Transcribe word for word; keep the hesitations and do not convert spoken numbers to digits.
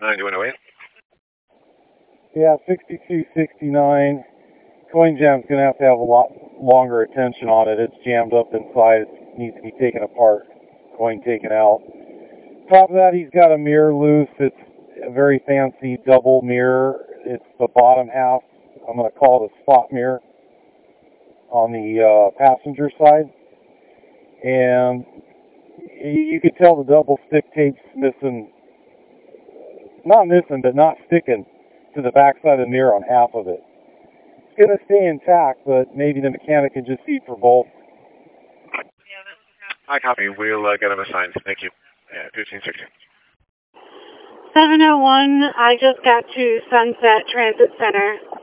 ninety-one oh eight. Yeah, sixty-two sixty-nine. Coin jam's going to have to have a lot longer attention on it. It's jammed up inside. It needs to be taken apart. Coin taken out. Top of that, he's got a mirror loose. It's a very fancy double mirror. It's the bottom half. I'm going to call it a spot mirror on the uh, passenger side. And you could tell the double stick tape's missing. Not missing, but not sticking to the backside of the mirror on half of it. It's going to stay intact, but maybe the mechanic can just see for both. I copy. We'll uh, get them assigned. Thank you. Yeah, fifteen sixty. seven oh one, I just got to Sunset Transit Center.